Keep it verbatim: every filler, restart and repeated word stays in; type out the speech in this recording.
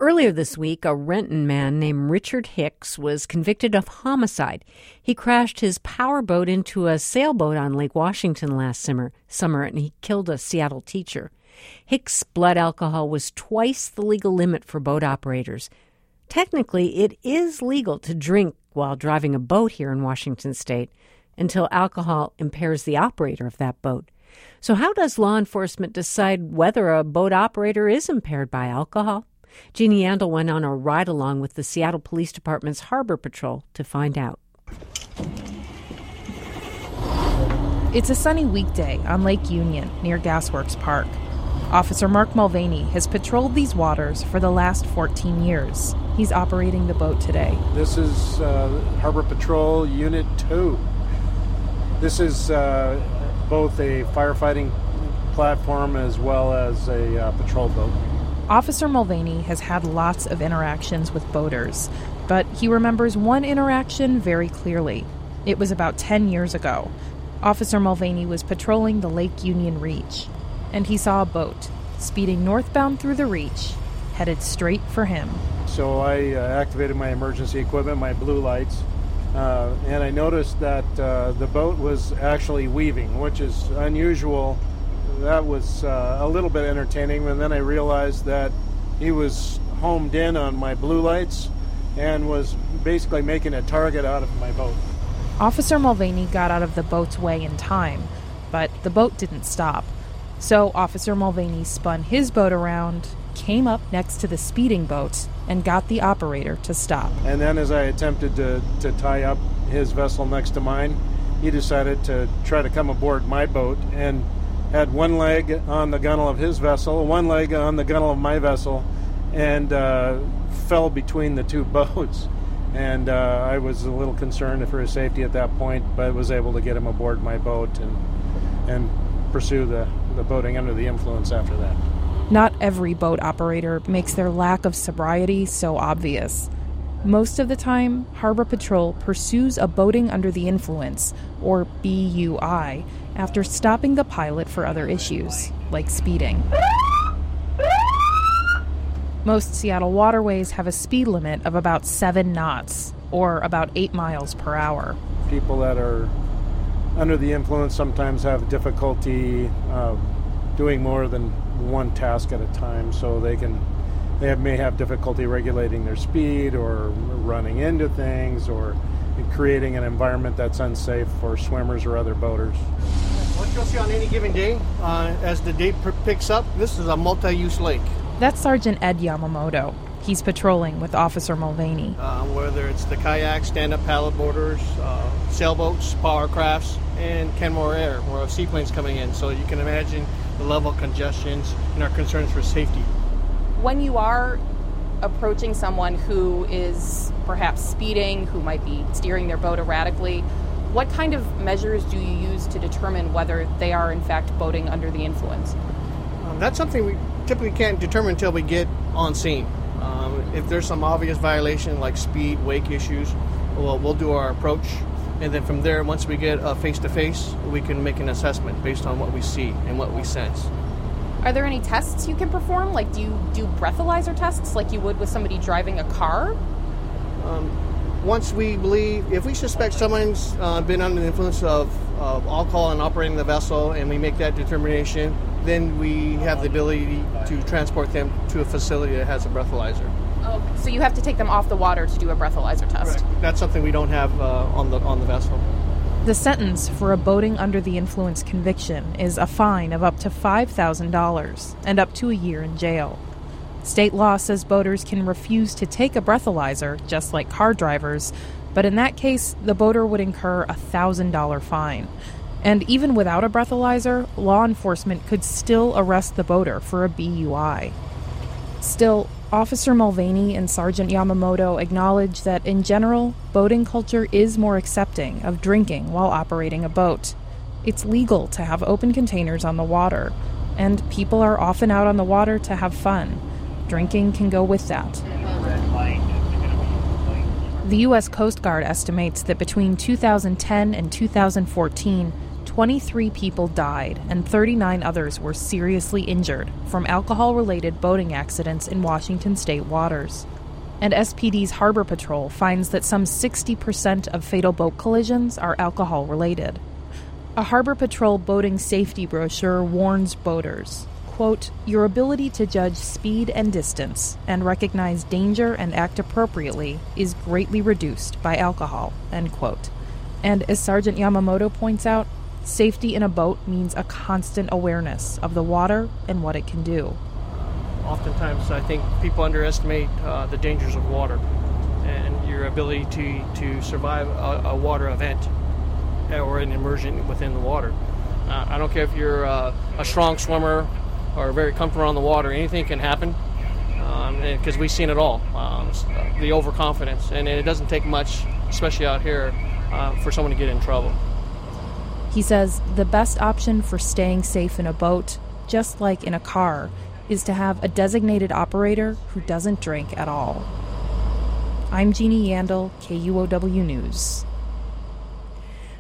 Earlier this week, a Renton man named Richard Hicks was convicted of homicide. He crashed his powerboat into a sailboat on Lake Washington last summer, summer and he killed a Seattle teacher. Hicks' blood alcohol was twice the legal limit for boat operators. Technically, it is legal to drink while driving a boat here in Washington state until alcohol impairs the operator of that boat. So how does law enforcement decide whether a boat operator is impaired by alcohol? Jeannie Andel went on a ride-along with the Seattle Police Department's Harbor Patrol to find out. It's a sunny weekday on Lake Union near Gasworks Park. Officer Mark Mulvaney has patrolled these waters for the last fourteen years. He's operating the boat today. This is uh, Harbor Patrol Unit two. This is uh, both a firefighting platform as well as a uh, patrol boat. Officer Mulvaney has had lots of interactions with boaters, but he remembers one interaction very clearly. It was about ten years ago. Officer Mulvaney was patrolling the Lake Union Reach, and he saw a boat speeding northbound through the Reach, headed straight for him. So I uh, activated my emergency equipment, my blue lights, uh, and I noticed that uh, the boat was actually weaving, which is unusual. That was uh, a little bit entertaining, and then I realized that he was homed in on my blue lights and was basically making a target out of my boat. Officer Mulvaney got out of the boat's way in time, but the boat didn't stop. So Officer Mulvaney spun his boat around, came up next to the speeding boat, and got the operator to stop. And then as I attempted to, to tie up his vessel next to mine, he decided to try to come aboard my boat and had one leg on the gunnel of his vessel, one leg on the gunnel of my vessel, and uh, fell between the two boats. And uh, I was a little concerned for his safety at that point, but was able to get him aboard my boat and and pursue the, the boating under the influence after that. Not every boat operator makes their lack of sobriety so obvious. Most of the time, Harbor Patrol pursues a boating under the influence, or B U I, after stopping the pilot for other issues, like speeding. Most Seattle waterways have a speed limit of about seven knots, or about eight miles per hour. People that are under the influence sometimes have difficulty uh, doing more than one task at a time, so they can they have, may have difficulty regulating their speed or running into things or creating an environment that's unsafe for swimmers or other boaters. What you'll see on any given day, uh, as the day p- picks up, this is a multi-use lake. That's Sergeant Ed Yamamoto. He's patrolling with Officer Mulvaney. Uh, whether it's the kayaks, stand-up paddle boarders, uh, sailboats, power crafts, and Canmore Air, where seaplanes coming in. So you can imagine the level of congestions and our concerns for safety. When you are approaching someone who is perhaps speeding, who might be steering their boat erratically, what kind of measures do you use to determine whether they are in fact boating under the influence? Um, that's something we typically can't determine until we get on scene. Um, if there's some obvious violation like speed, wake issues, we'll, we'll do our approach. And then from there, once we get a face-to-face, we can make an assessment based on what we see and what we sense. Are there any tests you can perform? Like, do you do breathalyzer tests like you would with somebody driving a car? Um, once we believe, if we suspect someone's uh, been under the influence of, of alcohol and operating the vessel, and we make that determination, then we have the ability to transport them to a facility that has a breathalyzer. Okay. So you have to take them off the water to do a breathalyzer test? Correct. That's something we don't have uh, on the on the vessel. The sentence for a boating under the influence conviction is a fine of up to five thousand dollars and up to a year in jail. State law says boaters can refuse to take a breathalyzer, just like car drivers, but in that case, the boater would incur a one thousand dollars fine. And even without a breathalyzer, law enforcement could still arrest the boater for a B U I. Still, Officer Mulvaney and Sergeant Yamamoto acknowledge that, in general, boating culture is more accepting of drinking while operating a boat. It's legal to have open containers on the water, and people are often out on the water to have fun. Drinking can go with that. The U S Coast Guard estimates that between two thousand ten and two thousand fourteen, twenty-three people died and thirty-nine others were seriously injured from alcohol-related boating accidents in Washington state waters. And S P D's Harbor Patrol finds that some sixty percent of fatal boat collisions are alcohol-related. A Harbor Patrol boating safety brochure warns boaters, quote, "Your ability to judge speed and distance and recognize danger and act appropriately is greatly reduced by alcohol," end quote. And as Sergeant Yamamoto points out, safety in a boat means a constant awareness of the water and what it can do. Oftentimes, I think people underestimate uh, the dangers of water and your ability to, to survive a, a water event or an immersion within the water. Uh, I don't care if you're uh, a strong swimmer or very comfortable on the water, anything can happen because um, we've seen it all. Um, the overconfidence, and it doesn't take much, especially out here, uh, for someone to get in trouble. He says the best option for staying safe in a boat, just like in a car, is to have a designated operator who doesn't drink at all. I'm Jeannie Yandel, K U O W News.